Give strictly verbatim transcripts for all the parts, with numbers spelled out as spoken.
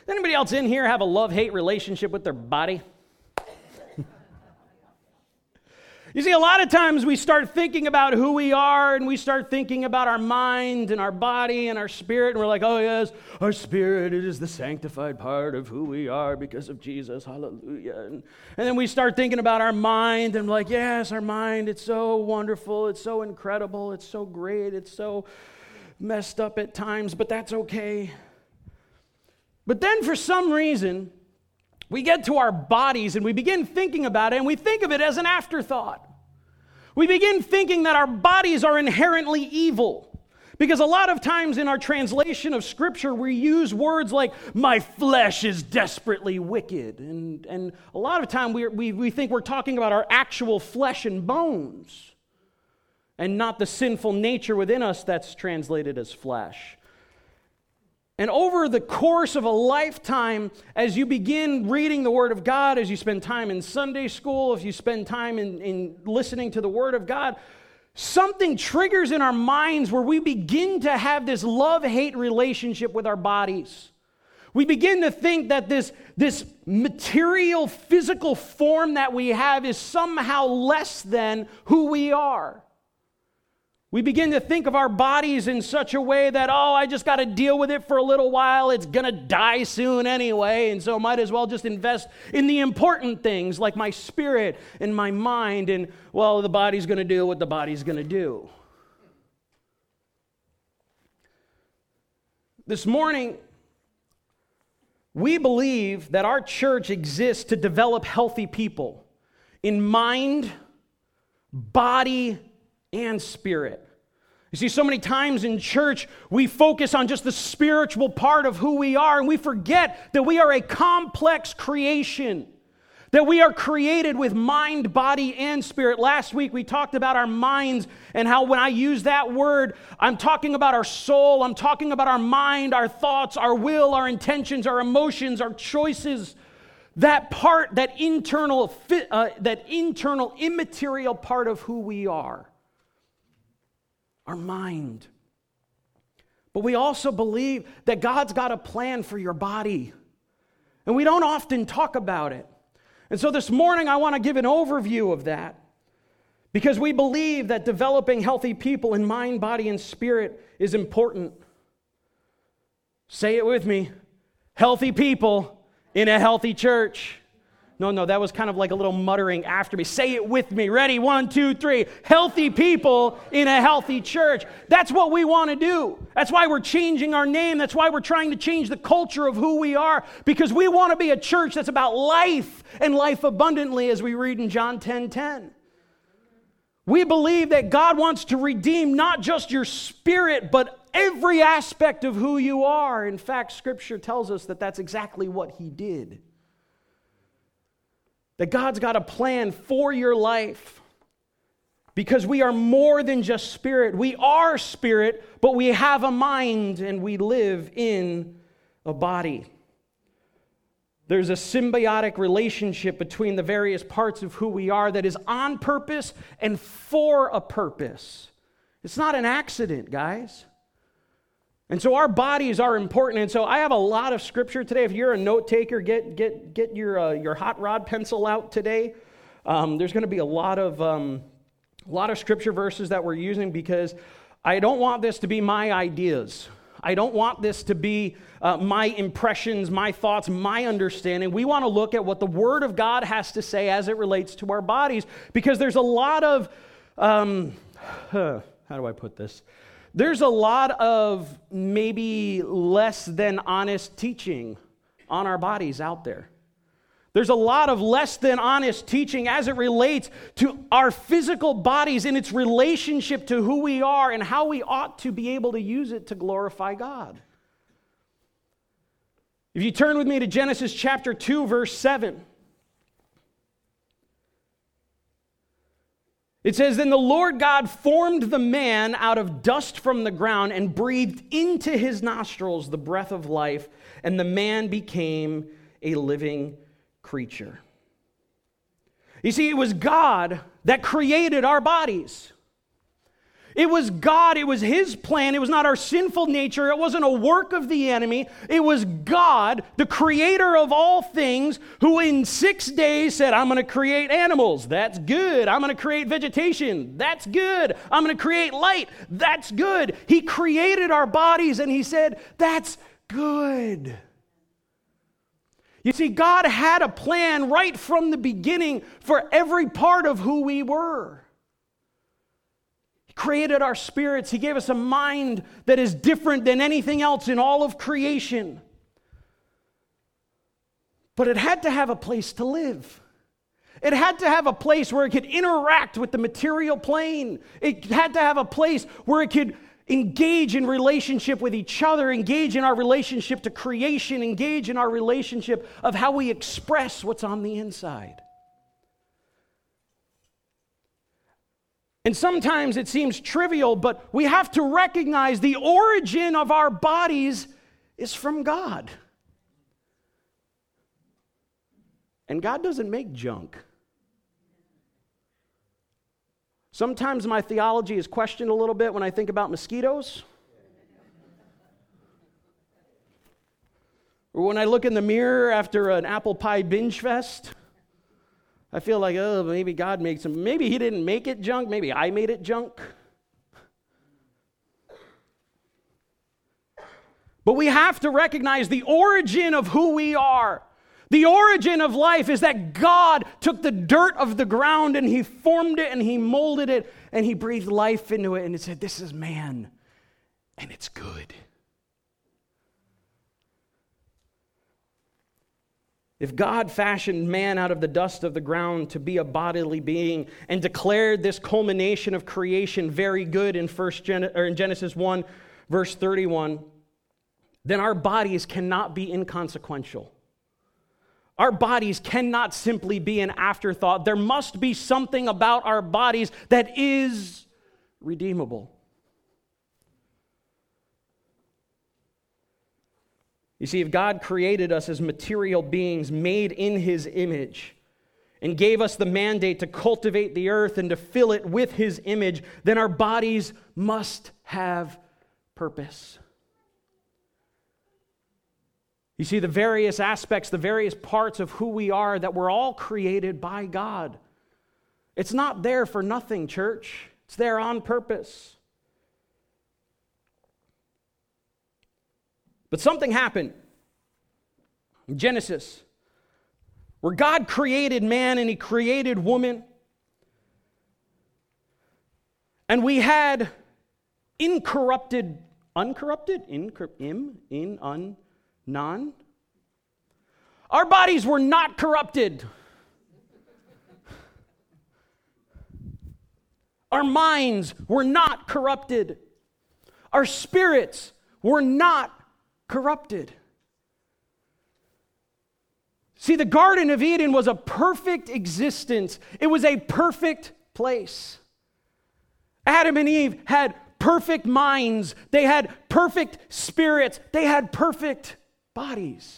Anybody else in here have a love-hate relationship with their body? You see, a lot of times we start thinking about who we are, and we start thinking about our mind and our body and our spirit, and we're like, oh yes, our spirit, it is the sanctified part of who we are because of Jesus, hallelujah. And, and then we start thinking about our mind, and like, yes, our mind, it's so wonderful, it's so incredible, it's so great, it's so messed up at times, but that's okay. But then for some reason, we get to our bodies and we begin thinking about it, and we think of it as an afterthought. We begin thinking that our bodies are inherently evil. Because a lot of times in our translation of Scripture, we use words like, my flesh is desperately wicked. And, and a lot of time we, we, we think we're talking about our actual flesh and bones, and not the sinful nature within us that's translated as flesh. And over the course of a lifetime, as you begin reading the Word of God, as you spend time in Sunday school, if you spend time in, in listening to the Word of God, something triggers in our minds where we begin to have this love-hate relationship with our bodies. We begin to think that this, this material, physical form that we have is somehow less than who we are. We begin to think of our bodies in such a way that, oh, I just got to deal with it for a little while. It's going to die soon anyway, and so might as well just invest in the important things like my spirit and my mind, and, well, the body's going to do what the body's going to do. This morning, we believe that our church exists to develop healthy people in mind, body, and spirit. You see, so many times in church, we focus on just the spiritual part of who we are, and we forget that we are a complex creation, that we are created with mind, body, and spirit. Last week, we talked about our minds and how when I use that word, I'm talking about our soul, I'm talking about our mind, our thoughts, our will, our intentions, our emotions, our choices. That part, that internal, uh, that internal immaterial part of who we are. Our mind. But we also believe that God's got a plan for your body. And we don't often talk about it. And so this morning I want to give an overview of that. Because we believe that developing healthy people in mind, body, and spirit is important. Say it with me. Healthy people in a healthy church. No, no, that was kind of like a little muttering after me. Say it with me. Ready? One, two, three. Healthy people in a healthy church. That's what we want to do. That's why we're changing our name. That's why we're trying to change the culture of who we are. Because we want to be a church that's about life and life abundantly, as we read in John ten ten. We believe that God wants to redeem not just your spirit, but every aspect of who you are. In fact, Scripture tells us that that's exactly what He did. That God's got a plan for your life because we are more than just spirit. We are spirit, but we have a mind and we live in a body. There's a symbiotic relationship between the various parts of who we are that is on purpose and for a purpose. It's not an accident, guys. And so our bodies are important. And so I have a lot of scripture today. If you're a note taker, get get get your uh, your hot rod pencil out today. Um, there's going to be a lot of um, a lot of scripture verses that we're using because I don't want this to be my ideas. I don't want this to be uh, my impressions, my thoughts, my understanding. We want to look at what the Word of God has to say as it relates to our bodies, because there's a lot of um, huh, how do I put this? There's a lot of maybe less than honest teaching on our bodies out there. There's a lot of less than honest teaching as it relates to our physical bodies in its relationship to who we are and how we ought to be able to use it to glorify God. If you turn with me to Genesis chapter two, verse seven. It says, "Then the Lord God formed the man out of dust from the ground and breathed into his nostrils the breath of life, and the man became a living creature." You see, it was God that created our bodies. It was God. It was His plan. It was not our sinful nature. It wasn't a work of the enemy. It was God, the creator of all things, who in six days said, I'm going to create animals. That's good. I'm going to create vegetation. That's good. I'm going to create light. That's good. He created our bodies and He said, that's good. You see, God had a plan right from the beginning for every part of who we were. Created our spirits. He gave us a mind that is different than anything else in all of creation. But it had to have a place to live. It had to have a place where it could interact with the material plane. It had to have a place where it could engage in relationship with each other, engage in our relationship to creation, engage in our relationship of how we express what's on the inside. And sometimes it seems trivial, but we have to recognize the origin of our bodies is from God. And God doesn't make junk. Sometimes my theology is questioned a little bit when I think about mosquitoes. Or when I look in the mirror after an apple pie binge fest. I feel like, oh, maybe God makes them. Maybe He didn't make it junk. Maybe I made it junk. But we have to recognize the origin of who we are. The origin of life is that God took the dirt of the ground and He formed it and He molded it and He breathed life into it and He said, this is man and it's good. If God fashioned man out of the dust of the ground to be a bodily being and declared this culmination of creation very good in First Gen- or in Genesis one, verse thirty-one, then our bodies cannot be inconsequential. Our bodies cannot simply be an afterthought. There must be something about our bodies that is redeemable. You see, if God created us as material beings made in His image and gave us the mandate to cultivate the earth and to fill it with His image, then our bodies must have purpose. You see, the various aspects, the various parts of who we are, that we're all created by God. It's not there for nothing, church. It's there on purpose. But something happened in Genesis where God created man and He created woman. And we had incorrupted, uncorrupted, incor, im, in, un, non. Our bodies were not corrupted. Our minds were not corrupted. Our spirits were not corrupted. See, the Garden of Eden was a perfect existence. It was a perfect place. Adam and Eve had perfect minds. They had perfect spirits. They had perfect bodies.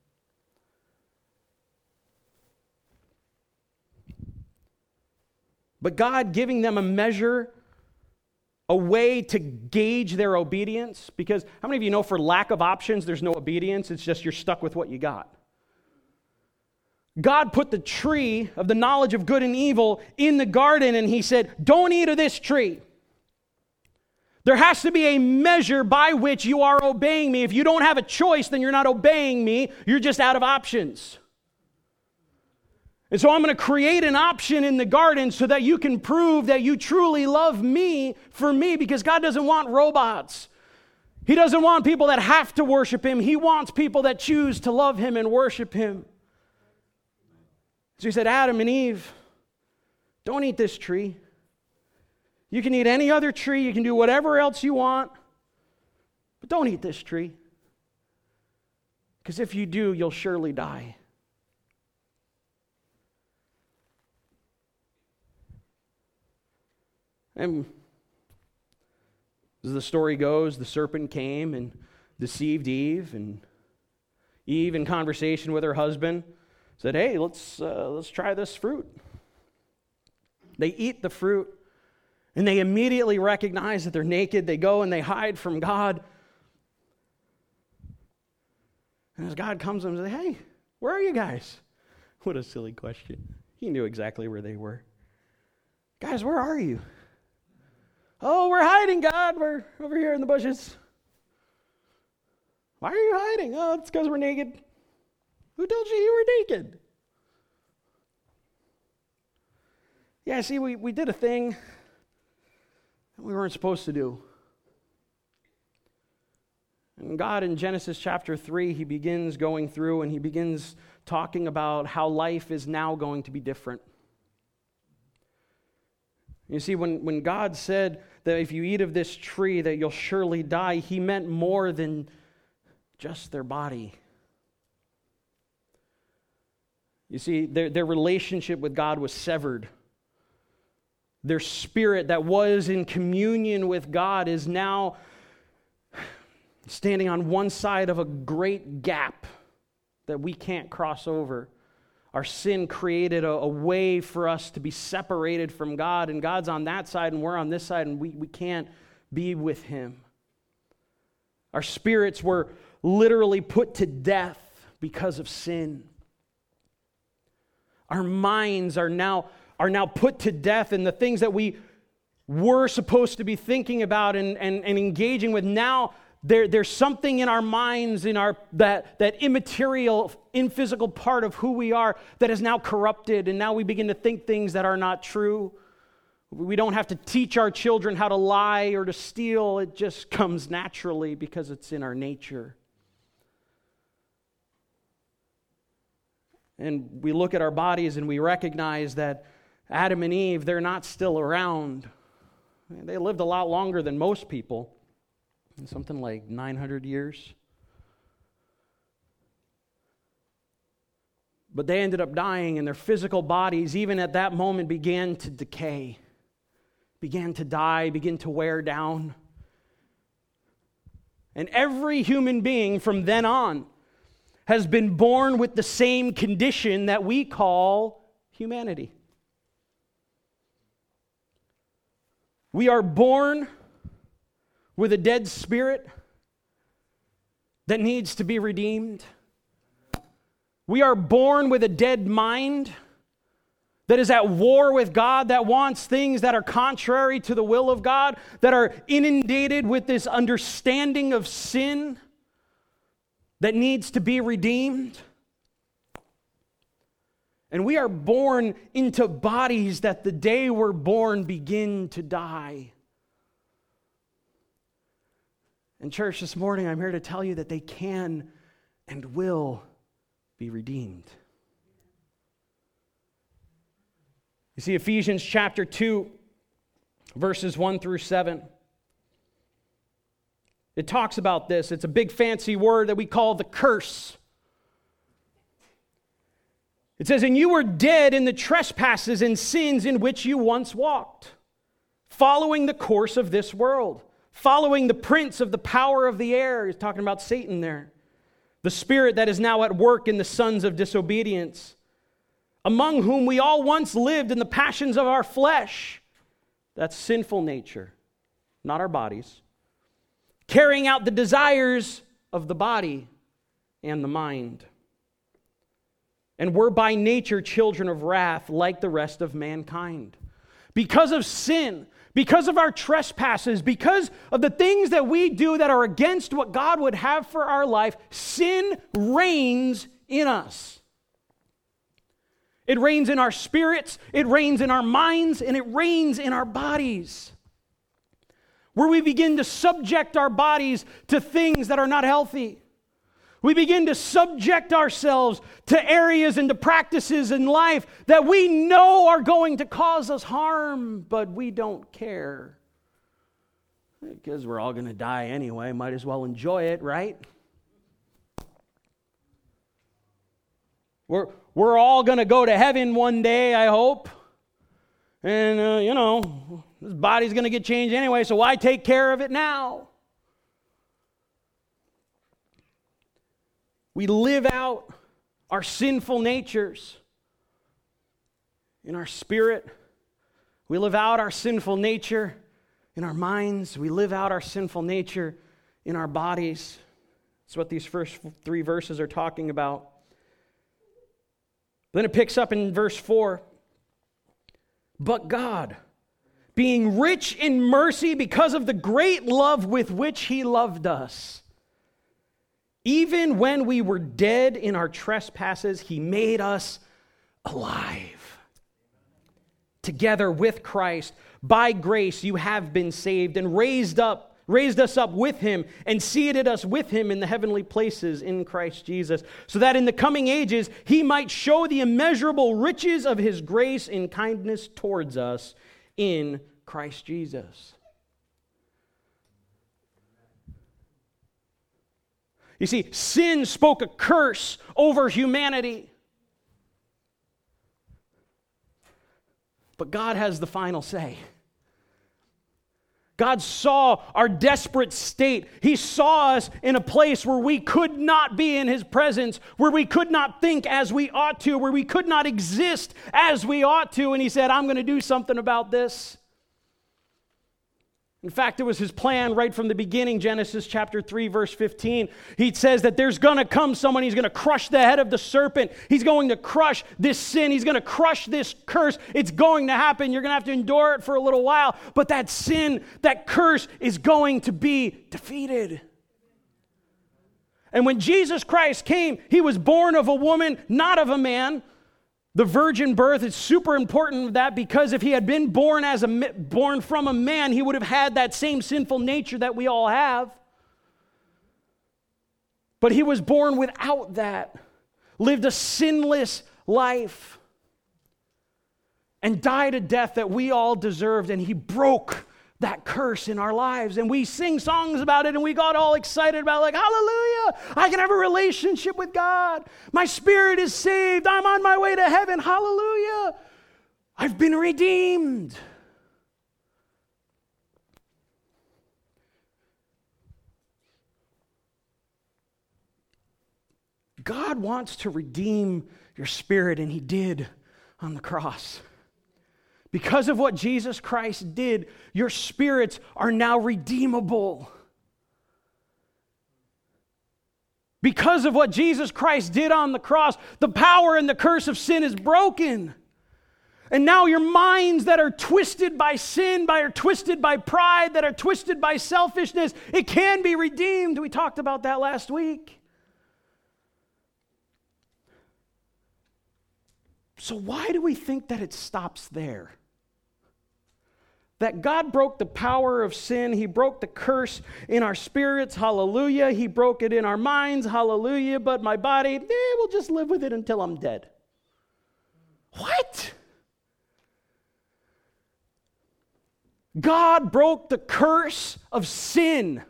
But God giving them a measure, a way to gauge their obedience, because how many of you know for lack of options, there's no obedience, it's just you're stuck with what you got. God put the tree of the knowledge of good and evil in the garden and He said, don't eat of this tree. There has to be a measure by which you are obeying me. If you don't have a choice, then you're not obeying me, you're just out of options. And so I'm going to create an option in the garden so that you can prove that you truly love me for me, because God doesn't want robots. He doesn't want people that have to worship Him. He wants people that choose to love Him and worship Him. So He said, Adam and Eve, don't eat this tree. You can eat any other tree. You can do whatever else you want. But don't eat this tree. Because if you do, you'll surely die. And as the story goes, the serpent came and deceived Eve, and Eve, in conversation with her husband, said, hey, let's uh, let's try this fruit. They eat the fruit, And they immediately recognize that they're naked. They go and they hide from God. And as God comes to them and says, hey, where are you guys? What a silly question. He knew exactly where they were. Guys, where are you? Oh, we're hiding, God. We're over here in the bushes. Why are you hiding? Oh, it's because we're naked. Who told you you were naked? Yeah, see, we, we did a thing that we weren't supposed to do. And God in Genesis chapter three, he begins going through and he begins talking about how life is now going to be different. You see, when, when God said that if you eat of this tree that you'll surely die, he meant more than just their body. You see, their, their relationship with God was severed. Their spirit that was in communion with God is now standing on one side of a great gap that we can't cross over. Our sin created a, a way for us to be separated from God, and God's on that side and we're on this side, and we, we can't be with him. Our spirits were literally put to death because of sin. Our minds are now, are now put to death, and the things that we were supposed to be thinking about and, and, and engaging with now, There, there's something in our minds, in our that, that immaterial, imphysical part of who we are that is now corrupted, and now we begin to think things that are not true. We don't have to teach our children how to lie or to steal. It just comes naturally because it's in our nature. And we look at our bodies and we recognize that Adam and Eve, they're not still around. They lived a lot longer than most people. Something like nine hundred years. But they ended up dying, and their physical bodies, even at that moment, began to decay, began to die, began to wear down. And every human being from then on has been born with the same condition that we call humanity. We are born with a dead spirit that needs to be redeemed. We are born with a dead mind that is at war with God, that wants things that are contrary to the will of God, that are inundated with this understanding of sin that needs to be redeemed. And we are born into bodies that the day we're born begin to die. And church, this morning I'm here to tell you that they can and will be redeemed. You see, Ephesians chapter two, verses one through seven. It talks about this. It's a big fancy word that we call the curse. It says, "And you were dead in the trespasses and sins in which you once walked, following the course of this world, following the prince of the power of the air." He's talking about Satan there. "The spirit that is now at work in the sons of disobedience, among whom we all once lived in the passions of our flesh." That's sinful nature, not our bodies. "Carrying out the desires of the body and the mind. And were by nature children of wrath like the rest of mankind." Because of sin, because of our trespasses, because of the things that we do that are against what God would have for our life, sin reigns in us. It reigns in our spirits, it reigns in our minds, and it reigns in our bodies. Where we begin to subject our bodies to things that are not healthy. We begin to subject ourselves to areas and to practices in life that we know are going to cause us harm, but we don't care. Because we're all going to die anyway, might as well enjoy it, right? We're, we're all going to go to heaven one day, I hope. And, uh, you know, this body's going to get changed anyway, so why take care of it now? We live out our sinful natures in our spirit. We live out our sinful nature in our minds. We live out our sinful nature in our bodies. That's what these first three verses are talking about. Then it picks up in verse four. But God, being rich in mercy because of the great love with which He loved us, even when we were dead in our trespasses, He made us alive. Together with Christ, by grace you have been saved, and raised up raised us up with Him, and seated us with Him in the heavenly places in Christ Jesus, so that in the coming ages He might show the immeasurable riches of His grace in kindness towards us in Christ Jesus. You see, sin spoke a curse over humanity. But God has the final say. God saw our desperate state. He saw us in a place where we could not be in His presence, where we could not think as we ought to, where we could not exist as we ought to. And He said, I'm going to do something about this. In fact, it was His plan right from the beginning, Genesis chapter three, verse fifteen. He says that there's going to come someone, He's going to crush the head of the serpent. He's going to crush this sin. He's going to crush this curse. It's going to happen. You're going to have to endure it for a little while. But that sin, that curse is going to be defeated. And when Jesus Christ came, He was born of a woman, not of a man. The virgin birth is super important that because if He had been born as a born from a man, He would have had that same sinful nature that we all have. But He was born without that, lived a sinless life, and died a death that we all deserved, and He broke that curse in our lives. And we sing songs about it, and we got all excited about it, like, hallelujah, I can have a relationship with God. My spirit is saved. I'm on my way to heaven. Hallelujah. I've been redeemed. God wants to redeem your spirit, and He did on the cross. Because of what Jesus Christ did, your spirits are now redeemable. Because of what Jesus Christ did on the cross, the power and the curse of sin is broken. And now your minds that are twisted by sin, by are twisted by pride, that are twisted by selfishness, it can be redeemed. We talked about that last week. So why do we think that it stops there? That God broke the power of sin. He broke the curse in our spirits. Hallelujah. He broke it in our minds. Hallelujah. But my body, eh, we'll just live with it until I'm dead. What? God broke the curse of sin.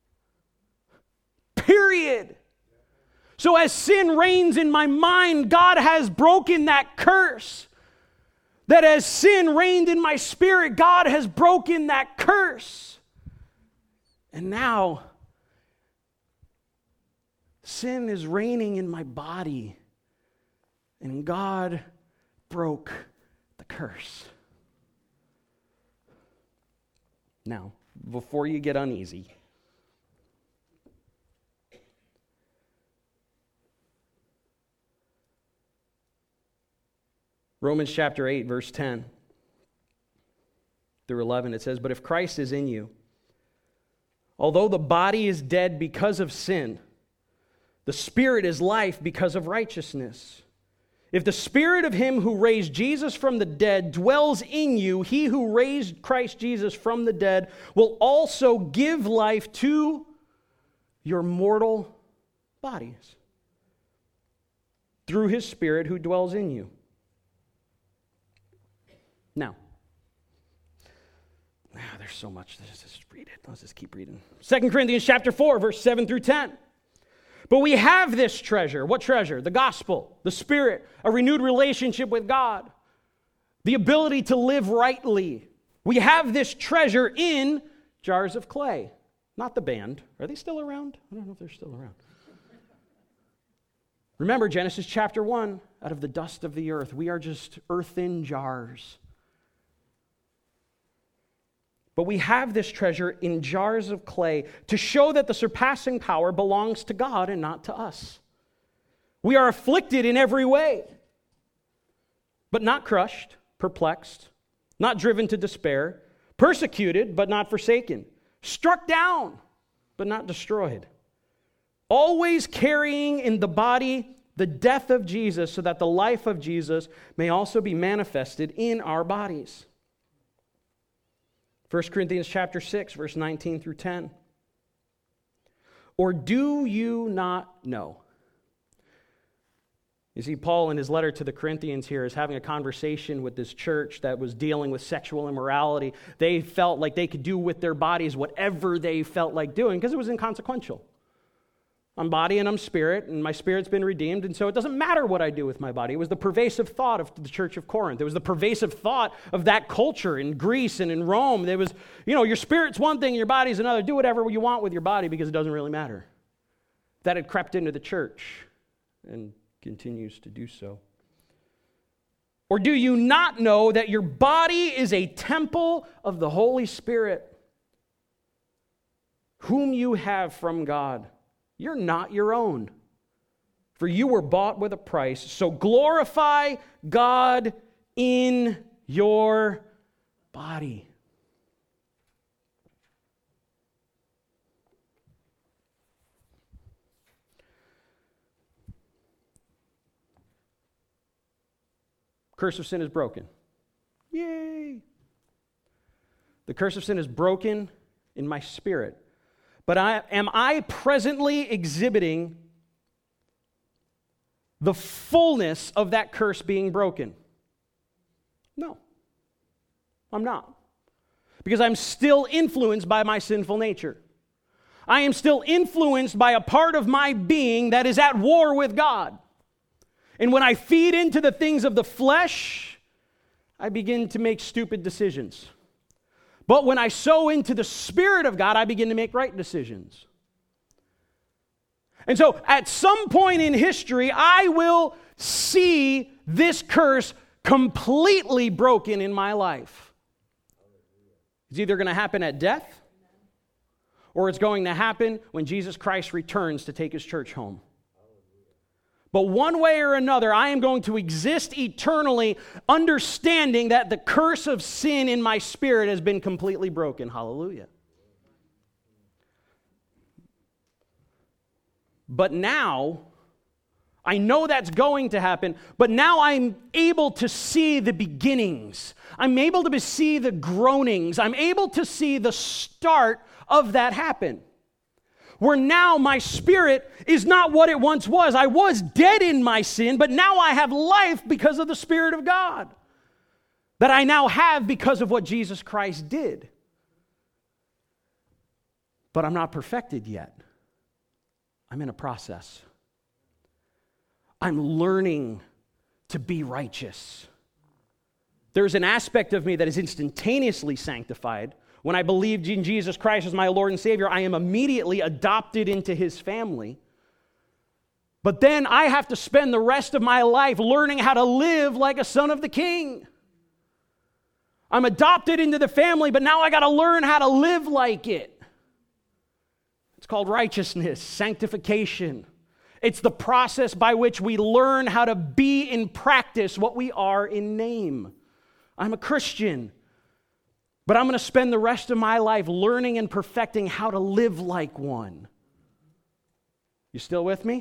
Period. So as sin reigns in my mind, God has broken that curse. That as sin reigned in my spirit, God has broken that curse. And now, sin is reigning in my body. And God broke the curse. Now, before you get uneasy, Romans chapter eight, verse ten through eleven, it says, "But if Christ is in you, although the body is dead because of sin, the spirit is life because of righteousness. If the spirit of Him who raised Jesus from the dead dwells in you, He who raised Christ Jesus from the dead will also give life to your mortal bodies through His Spirit who dwells in you." Now, ah, there's so much. Let's just read it. Let's just keep reading. Second Corinthians chapter four, verse seven through ten. "But we have this treasure." What treasure? The gospel, the Spirit, a renewed relationship with God, the ability to live rightly. We have this treasure in jars of clay. Not the band. Are they still around? I don't know if they're still around. Remember Genesis chapter one, out of the dust of the earth. We are just earthen jars. But we have this treasure in jars of clay to show that the surpassing power belongs to God and not to us. We are afflicted in every way, but not crushed, perplexed, not driven to despair, persecuted, but not forsaken, struck down, but not destroyed. Always carrying in the body the death of Jesus, so that the life of Jesus may also be manifested in our bodies. First Corinthians chapter six, verse nineteen through ten. Or do you not know? You see, Paul in his letter to the Corinthians here is having a conversation with this church that was dealing with sexual immorality. They felt like they could do with their bodies whatever they felt like doing because it was inconsequential. I'm body and I'm spirit, and my spirit's been redeemed, and so it doesn't matter what I do with my body. It was the pervasive thought of the church of Corinth. It was the pervasive thought of that culture in Greece and in Rome. There was, you know, your spirit's one thing, your body's another. Do whatever you want with your body because it doesn't really matter. That had crept into the church and continues to do so. Or do you not know that your body is a temple of the Holy Spirit, whom you have from God? You're not your own, for you were bought with a price. So glorify God in your body. Curse of sin is broken. Yay! The curse of sin is broken in my spirit. But I, am I presently exhibiting the fullness of that curse being broken? No, I'm not. Because I'm still influenced by my sinful nature. I am still influenced by a part of my being that is at war with God. And when I feed into the things of the flesh, I begin to make stupid decisions. But when I sow into the Spirit of God, I begin to make right decisions. And so at some point in history, I will see this curse completely broken in my life. It's either going to happen at death, or it's going to happen when Jesus Christ returns to take his church home. But one way or another, I am going to exist eternally understanding that the curse of sin in my spirit has been completely broken. Hallelujah. But now, I know that's going to happen, but now I'm able to see the beginnings. I'm able to see the groanings. I'm able to see the start of that happen. Where now my spirit is not what it once was. I was dead in my sin, but now I have life because of the Spirit of God that I now have because of what Jesus Christ did. But I'm not perfected yet. I'm in a process. I'm learning to be righteous. There's an aspect of me that is instantaneously sanctified. When I believed in Jesus Christ as my Lord and Savior, I am immediately adopted into his family. But then I have to spend the rest of my life learning how to live like a son of the King. I'm adopted into the family, but now I got to learn how to live like it. It's called righteousness, sanctification. It's the process by which we learn how to be in practice what we are in name. I'm a Christian. But I'm going to spend the rest of my life learning and perfecting how to live like one. You still with me?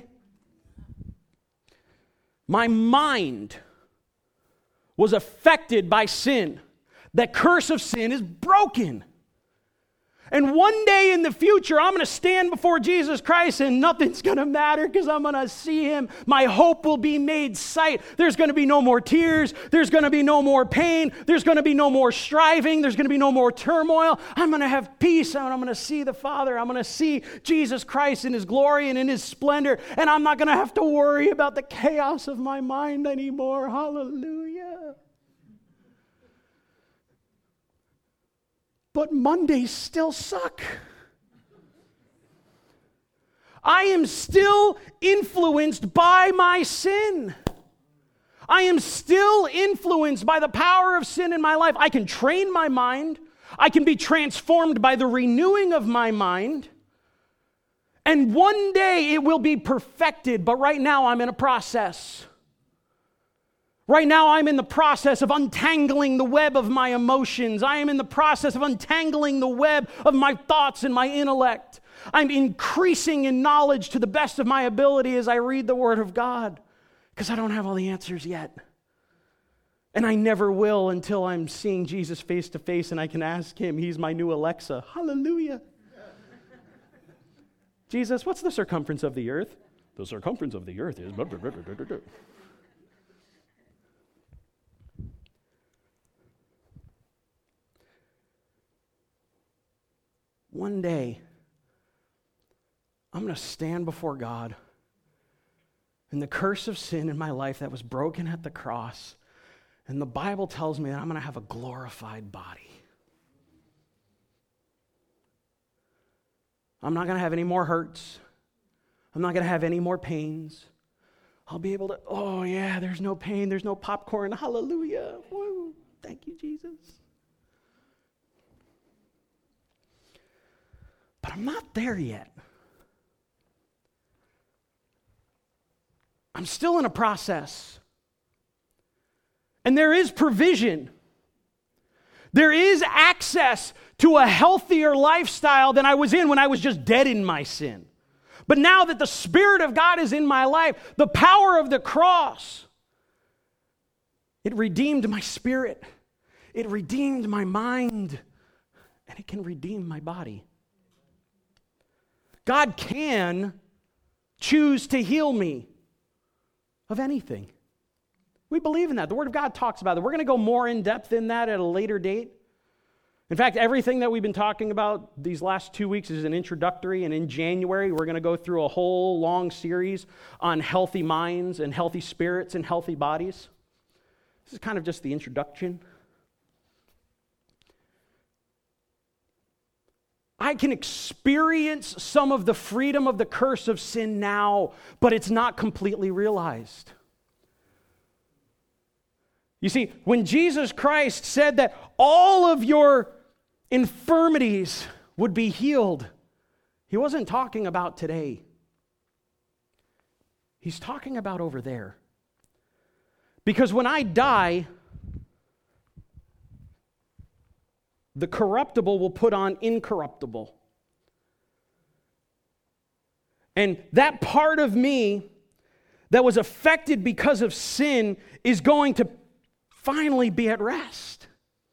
My mind was affected by sin. The curse of sin is broken. And one day in the future, I'm going to stand before Jesus Christ and nothing's going to matter because I'm going to see him. My hope will be made sight. There's going to be no more tears. There's going to be no more pain. There's going to be no more striving. There's going to be no more turmoil. I'm going to have peace, and I'm going to see the Father. I'm going to see Jesus Christ in his glory and in his splendor, and I'm not going to have to worry about the chaos of my mind anymore. Hallelujah. But Mondays still suck. I am still influenced by my sin. I am still influenced by the power of sin in my life. I can train my mind. I can be transformed by the renewing of my mind. And one day it will be perfected, but right now I'm in a process. Right now I'm in the process of untangling the web of my emotions. I am in the process of untangling the web of my thoughts and my intellect. I'm increasing in knowledge to the best of my ability as I read the Word of God, because I don't have all the answers yet. And I never will until I'm seeing Jesus face to face and I can ask him. He's my new Alexa. Hallelujah. Jesus, what's the circumference of the earth? The circumference of the earth is... Blah, blah, blah, blah, blah, blah. One day, I'm going to stand before God, and the curse of sin in my life that was broken at the cross, and the Bible tells me that I'm going to have a glorified body. I'm not going to have any more hurts. I'm not going to have any more pains. I'll be able to, oh yeah, there's no pain, there's no popcorn, hallelujah. Woo. Thank you, Jesus. But I'm not there yet. I'm still in a process. And there is provision. There is access to a healthier lifestyle than I was in when I was just dead in my sin. But now that the Spirit of God is in my life, the power of the cross, it redeemed my spirit. It redeemed my mind. And it can redeem my body. God can choose to heal me of anything. We believe in that. The Word of God talks about it. We're going to go more in depth in that at a later date. In fact, everything that we've been talking about these last two weeks is an introductory, and in January, we're going to go through a whole long series on healthy minds and healthy spirits and healthy bodies. This is kind of just the introduction. I can experience some of the freedom of the curse of sin now, but it's not completely realized. You see, when Jesus Christ said that all of your infirmities would be healed, he wasn't talking about today. He's talking about over there. Because when I die, the corruptible will put on incorruptible. And that part of me that was affected because of sin is going to finally be at rest.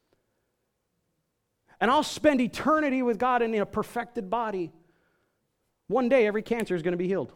And I'll spend eternity with God in a perfected body. One day, every cancer is going to be healed.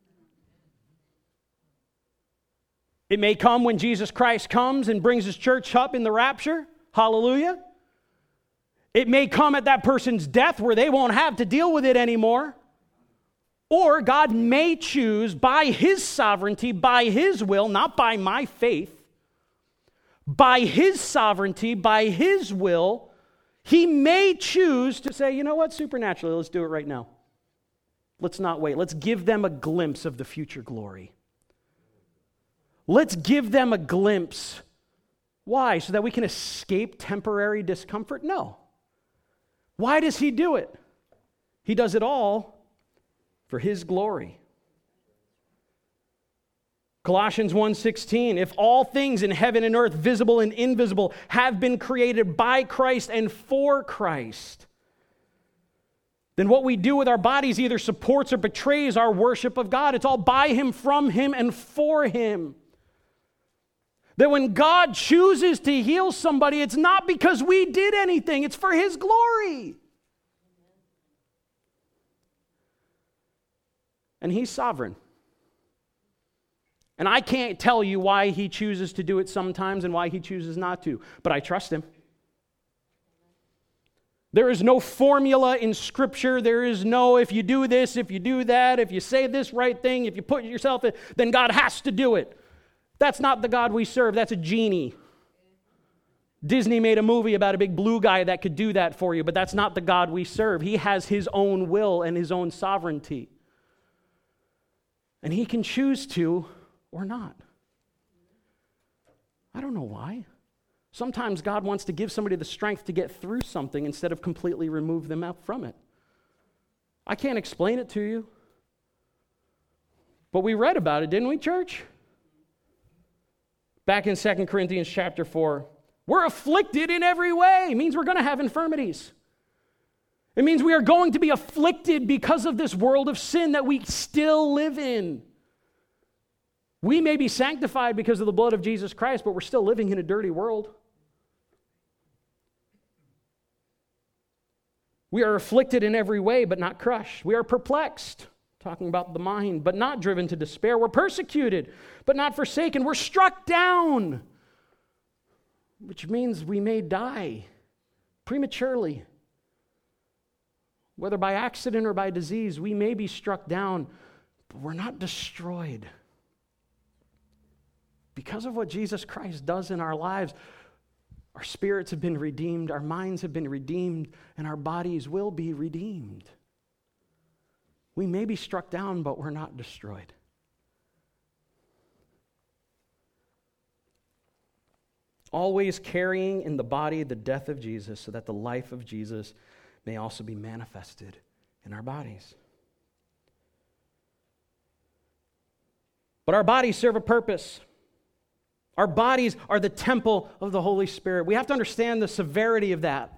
It may come when Jesus Christ comes and brings his church up in the rapture. Hallelujah. It may come at that person's death where they won't have to deal with it anymore. Or God may choose by his sovereignty, by his will, not by my faith, by his sovereignty, by his will, he may choose to say, you know what, supernaturally, let's do it right now. Let's not wait. Let's give them a glimpse of the future glory. Let's give them a glimpse. Why? So that we can escape temporary discomfort? No. Why does he do it? He does it all for his glory. Colossians one sixteen, if all things in heaven and earth, visible and invisible, have been created by Christ and for Christ, then what we do with our bodies either supports or betrays our worship of God. It's all by him, from him, and for him. That when God chooses to heal somebody, it's not because we did anything. It's for his glory. And he's sovereign. And I can't tell you why he chooses to do it sometimes and why he chooses not to, but I trust him. There is no formula in Scripture. There is no, if you do this, if you do that, if you say this right thing, if you put yourself in, then God has to do it. That's not the God we serve. That's a genie. Disney made a movie about a big blue guy that could do that for you, but that's not the God we serve. He has his own will and his own sovereignty. And he can choose to or not. I don't know why. Sometimes God wants to give somebody the strength to get through something instead of completely remove them out from it. I can't explain it to you. But we read about it, didn't we, church? Back in Second Corinthians chapter four, we're afflicted in every way. It means we're going to have infirmities. It means we are going to be afflicted because of this world of sin that we still live in. We may be sanctified because of the blood of Jesus Christ, but we're still living in a dirty world. We are afflicted in every way, but not crushed. We are perplexed, talking about the mind, but not driven to despair. We're persecuted, but not forsaken. We're struck down, which means we may die prematurely. Whether by accident or by disease, we may be struck down, but we're not destroyed. Because of what Jesus Christ does in our lives, our spirits have been redeemed, our minds have been redeemed, and our bodies will be redeemed. We may be struck down, but we're not destroyed. Always carrying in the body the death of Jesus, so that the life of Jesus may also be manifested in our bodies. But our bodies serve a purpose. Our bodies are the temple of the Holy Spirit. We have to understand the severity of that.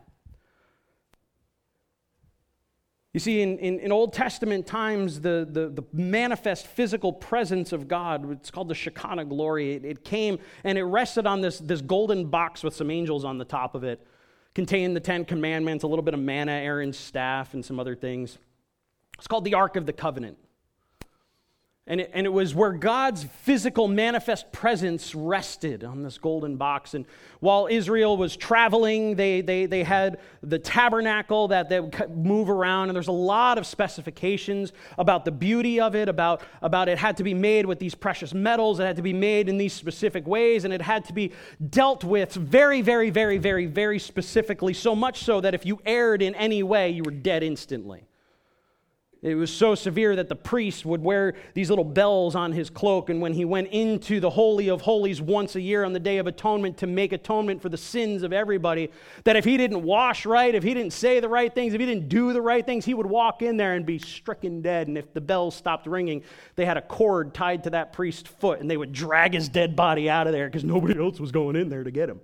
You see, in, in, in Old Testament times, the, the, the manifest physical presence of God, it's called the Shekinah glory, it, it came and it rested on this, this golden box with some angels on the top of it, contained the Ten Commandments, a little bit of manna, Aaron's staff, and some other things. It's called the Ark of the Covenant. And it, and it was where God's physical manifest presence rested on this golden box. And while Israel was traveling, they, they, they had the tabernacle that they would move around. And there's a lot of specifications about the beauty of it, about, about it had to be made with these precious metals. It had to be made in these specific ways. And it had to be dealt with very, very, very, very, very specifically. So much so that if you erred in any way, you were dead instantly. It was so severe that the priest would wear these little bells on his cloak, and when he went into the Holy of Holies once a year on the Day of Atonement to make atonement for the sins of everybody, that if he didn't wash right, if he didn't say the right things, if he didn't do the right things, he would walk in there and be stricken dead. And if the bells stopped ringing, they had a cord tied to that priest's foot, and they would drag his dead body out of there because nobody else was going in there to get him.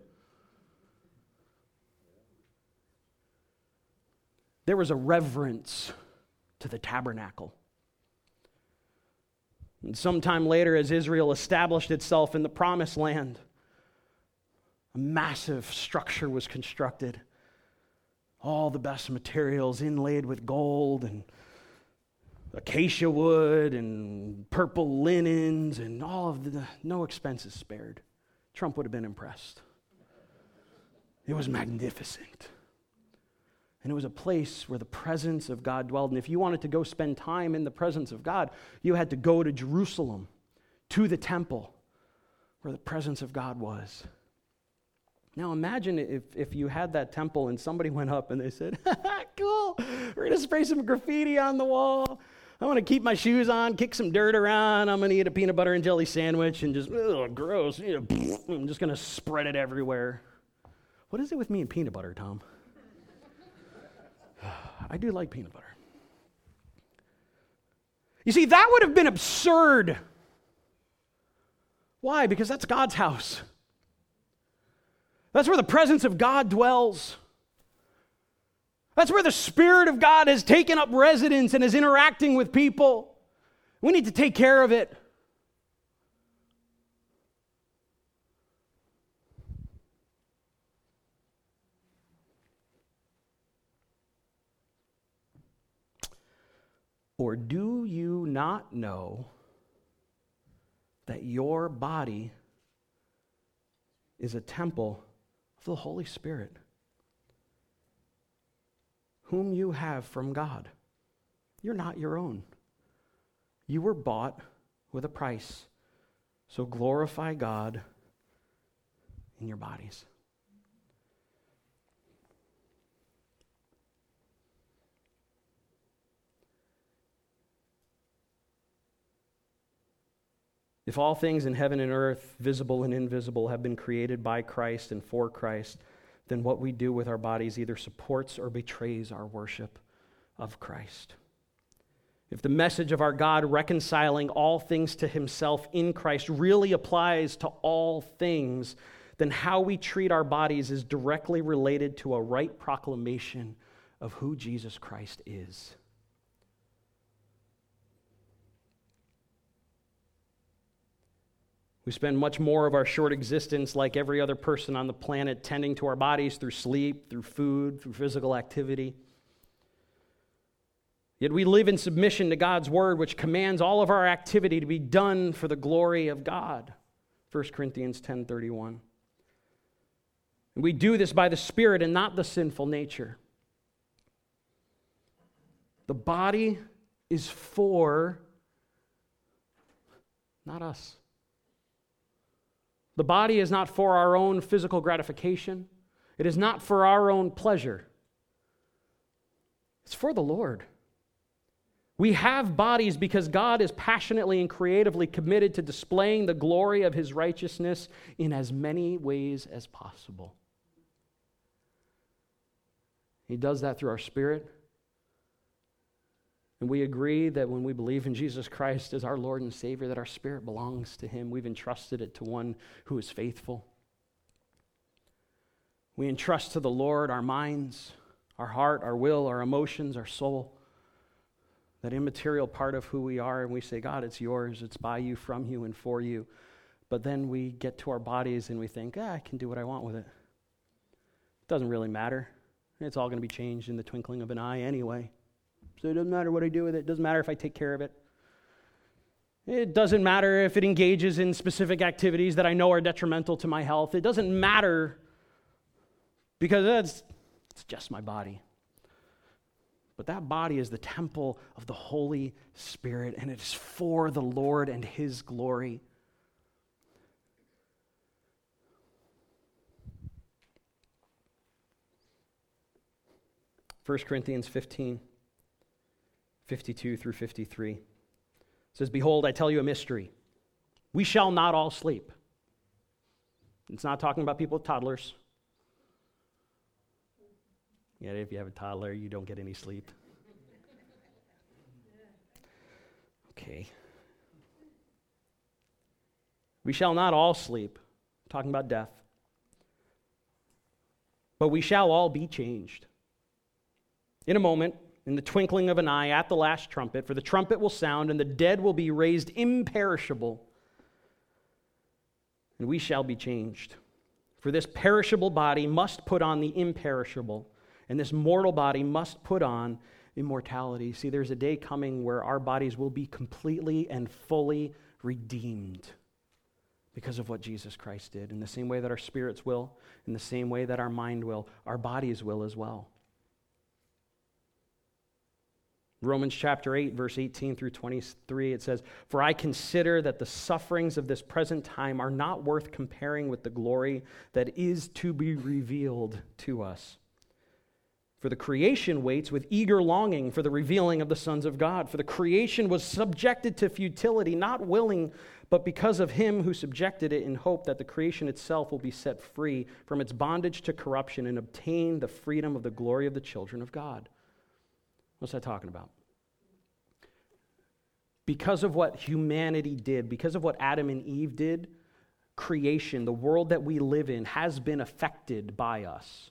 There was a reverence to the tabernacle. And sometime later, as Israel established itself in the promised land, a massive structure was constructed. All the best materials inlaid with gold and acacia wood and purple linens and all of the, no expenses spared. Trump would have been impressed. It was magnificent. And it was a place where the presence of God dwelled. And if you wanted to go spend time in the presence of God, you had to go to Jerusalem, to the temple, where the presence of God was. Now imagine if, if you had that temple and somebody went up and they said, cool, we're going to spray some graffiti on the wall. I want to keep my shoes on, kick some dirt around. I'm going to eat a peanut butter and jelly sandwich and just, ugh, gross. I'm just going to spread it everywhere. What is it with me and peanut butter, Tom? I do like peanut butter. You see, that would have been absurd. Why? Because that's God's house. That's where the presence of God dwells. That's where the Spirit of God has taken up residence and is interacting with people. We need to take care of it. Or do you not know that your body is a temple of the Holy Spirit, whom you have from God? You're not your own. You were bought with a price. So glorify God in your bodies. If all things in heaven and earth, visible and invisible, have been created by Christ and for Christ, then what we do with our bodies either supports or betrays our worship of Christ. If the message of our God reconciling all things to himself in Christ really applies to all things, then how we treat our bodies is directly related to a right proclamation of who Jesus Christ is. We spend much more of our short existence, like every other person on the planet, tending to our bodies through sleep, through food, through physical activity. Yet we live in submission to God's word, which commands all of our activity to be done for the glory of God. First Corinthians ten thirty-one. And we do this by the Spirit and not the sinful nature. The body is for, not us. The body is not for our own physical gratification. It is not for our own pleasure. It's for the Lord. We have bodies because God is passionately and creatively committed to displaying the glory of his righteousness in as many ways as possible. He does that through our spirit. And we agree that when we believe in Jesus Christ as our Lord and Savior, that our spirit belongs to him. We've entrusted it to one who is faithful. We entrust to the Lord our minds, our heart, our will, our emotions, our soul, that immaterial part of who we are, and we say, God, it's yours, it's by you, from you, and for you. But then we get to our bodies and we think, ah, I can do what I want with it. It doesn't really matter. It's all going to be changed in the twinkling of an eye anyway. So it doesn't matter what I do with it. It doesn't matter if I take care of it. It doesn't matter if it engages in specific activities that I know are detrimental to my health. It doesn't matter because it's, it's just my body. But that body is the temple of the Holy Spirit, and it is for the Lord and his glory. First Corinthians fifteen. fifty-two through fifty-three. It says, behold, I tell you a mystery. We shall not all sleep. It's not talking about people with toddlers. Yeah, if you have a toddler, you don't get any sleep. Okay. We shall not all sleep. Talking about death. But we shall all be changed. In a moment, in the twinkling of an eye, at the last trumpet, for the trumpet will sound, and the dead will be raised imperishable, and we shall be changed. For this perishable body must put on the imperishable, and this mortal body must put on immortality. See, there's a day coming where our bodies will be completely and fully redeemed because of what Jesus Christ did. In the same way that our spirits will, in the same way that our mind will, our bodies will as well. Romans chapter eight, verse eighteen through twenty-three, it says, for I consider that the sufferings of this present time are not worth comparing with the glory that is to be revealed to us. For the creation waits with eager longing for the revealing of the sons of God. For the creation was subjected to futility, not willing, but because of him who subjected it, in hope that the creation itself will be set free from its bondage to corruption and obtain the freedom of the glory of the children of God. What's that talking about? Because of what humanity did, because of what Adam and Eve did, creation, the world that we live in, has been affected by us.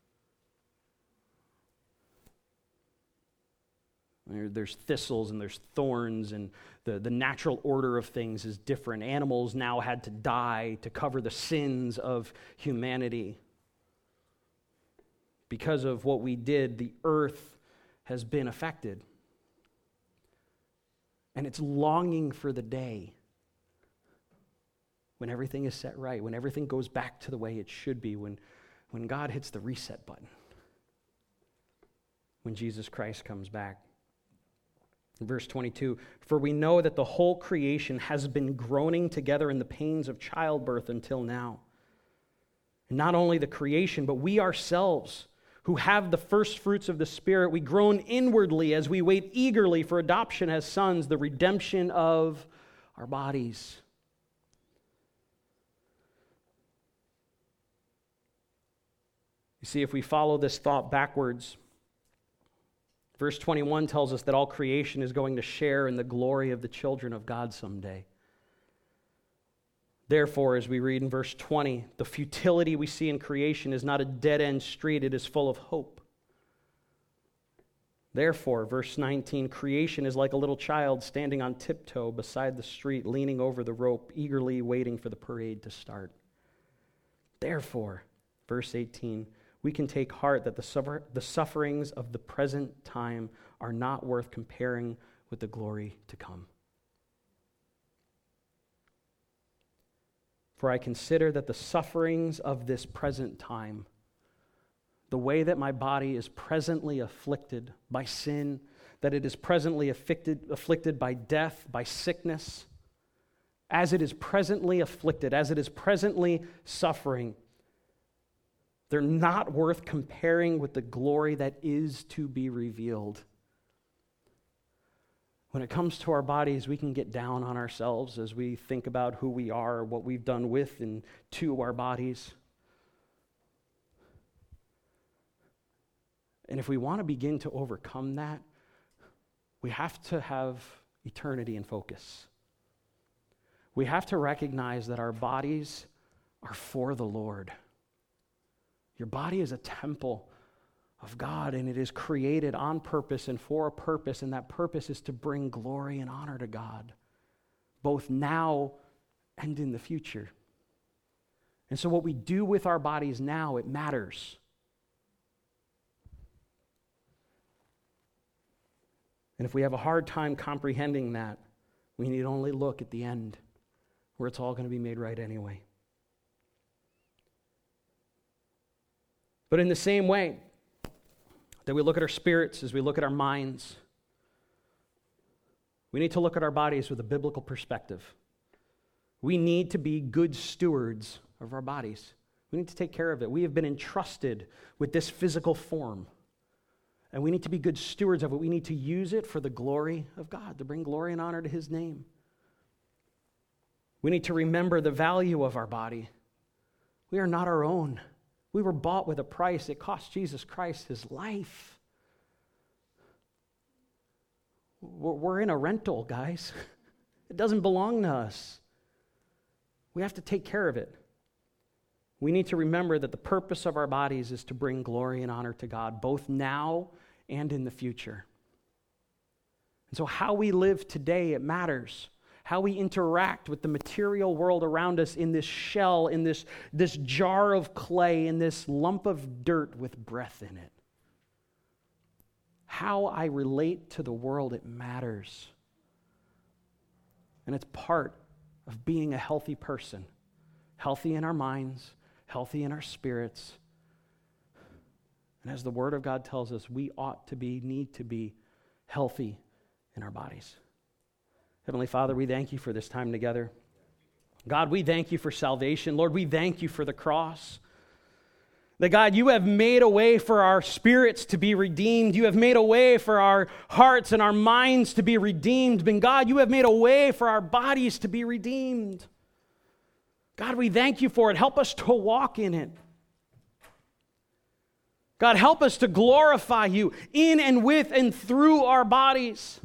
There's thistles and there's thorns, and the, the natural order of things is different. Animals now had to die to cover the sins of humanity. Because of what we did, the earth has been affected. And it's longing for the day when everything is set right, when everything goes back to the way it should be, when, when God hits the reset button, when Jesus Christ comes back. Verse twenty-two, for we know that the whole creation has been groaning together in the pains of childbirth until now. And not only the creation, but we ourselves, who have the first fruits of the Spirit, we groan inwardly as we wait eagerly for adoption as sons, the redemption of our bodies. see, if we follow this thought backwards, verse twenty-one tells us that all creation is going to share in the glory of the children of God someday. Therefore, as we read in verse twenty, the futility we see in creation is not a dead-end street, it is full of hope. Therefore, verse nineteen, creation is like a little child standing on tiptoe beside the street, leaning over the rope, eagerly waiting for the parade to start. Therefore, verse eighteen, we can take heart that the, suffer- the sufferings of the present time are not worth comparing with the glory to come. For I consider that the sufferings of this present time, the way that my body is presently afflicted by sin, that it is presently afflicted, afflicted by death, by sickness, as it is presently afflicted, as it is presently suffering, they're not worth comparing with the glory that is to be revealed. When it comes to our bodies, we can get down on ourselves as we think about who we are, what we've done with and to our bodies. And if we want to begin to overcome that, we have to have eternity in focus. We have to recognize that our bodies are for the Lord. Your body is a temple of God, and it is created on purpose and for a purpose, and that purpose is to bring glory and honor to God, both now and in the future. And so what we do with our bodies now, it matters. And if we have a hard time comprehending that, we need only look at the end, where it's all going to be made right anyway. But in the same way that we look at our spirits, as we look at our minds, we need to look at our bodies with a biblical perspective. We need to be good stewards of our bodies. We need to take care of it. We have been entrusted with this physical form, and we need to be good stewards of it. We need to use it for the glory of God, to bring glory and honor to His name. We need to remember the value of our body. We are not our own. We were bought with a price. It cost Jesus Christ His life. We're in a rental, guys. It doesn't belong to us. We have to take care of it. We need to remember that the purpose of our bodies is to bring glory and honor to God, both now and in the future. And so how we live today, it matters. How we interact with the material world around us in this shell, in this, this jar of clay, in this lump of dirt with breath in it. How I relate to the world, it matters. And it's part of being a healthy person. Healthy in our minds, healthy in our spirits. And as the Word of God tells us, we ought to be, need to be healthy in our bodies. Heavenly Father, we thank you for this time together. God, we thank you for salvation. Lord, we thank you for the cross. That God, you have made a way for our spirits to be redeemed. You have made a way for our hearts and our minds to be redeemed. And God, you have made a way for our bodies to be redeemed. God, we thank you for it. Help us to walk in it. God, help us to glorify you in and with and through our bodies.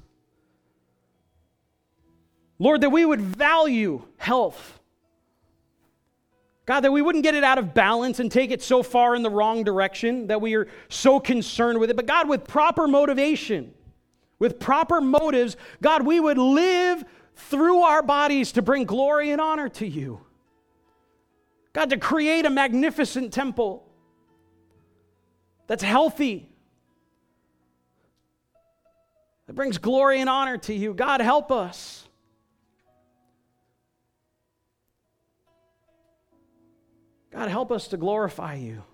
Lord, that we would value health. God, that we wouldn't get it out of balance and take it so far in the wrong direction that we are so concerned with it. But God, with proper motivation, with proper motives, God, we would live through our bodies to bring glory and honor to you. God, to create a magnificent temple that's healthy, that brings glory and honor to you. God, help us. God, help us to glorify you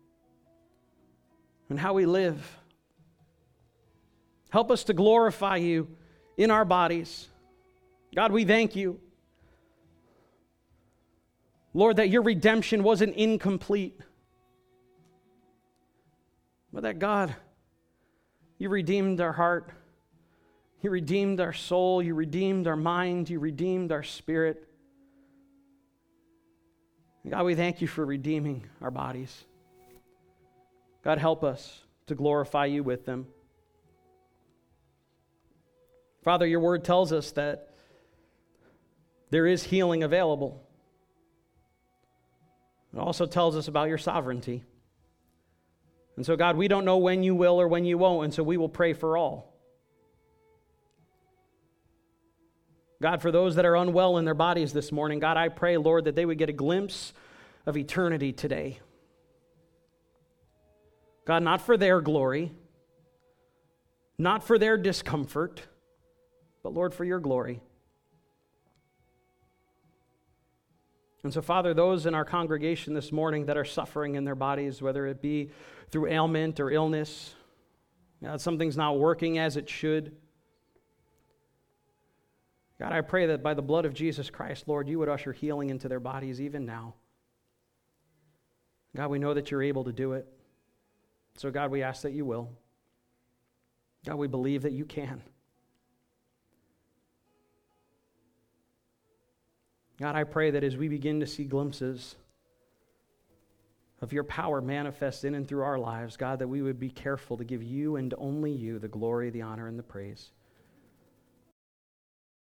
in how we live. Help us to glorify you in our bodies. God, we thank you, Lord, that your redemption wasn't incomplete, but that, God, you redeemed our heart. You redeemed our soul. You redeemed our mind. You redeemed our spirit. God, we thank you for redeeming our bodies. God, help us to glorify you with them. Father, your word tells us that there is healing available. It also tells us about your sovereignty. And so, God, we don't know when you will or when you won't, and so we will pray for all. God, for those that are unwell in their bodies this morning, God, I pray, Lord, that they would get a glimpse of eternity today. God, not for their glory, not for their discomfort, but, Lord, for your glory. And so, Father, those in our congregation this morning that are suffering in their bodies, whether it be through ailment or illness, God, something's not working as it should. God, I pray that by the blood of Jesus Christ, Lord, you would usher healing into their bodies even now. God, we know that you're able to do it. So, God, we ask that you will. God, we believe that you can. God, I pray that as we begin to see glimpses of your power manifest in and through our lives, God, that we would be careful to give you and only you the glory, the honor, and the praise.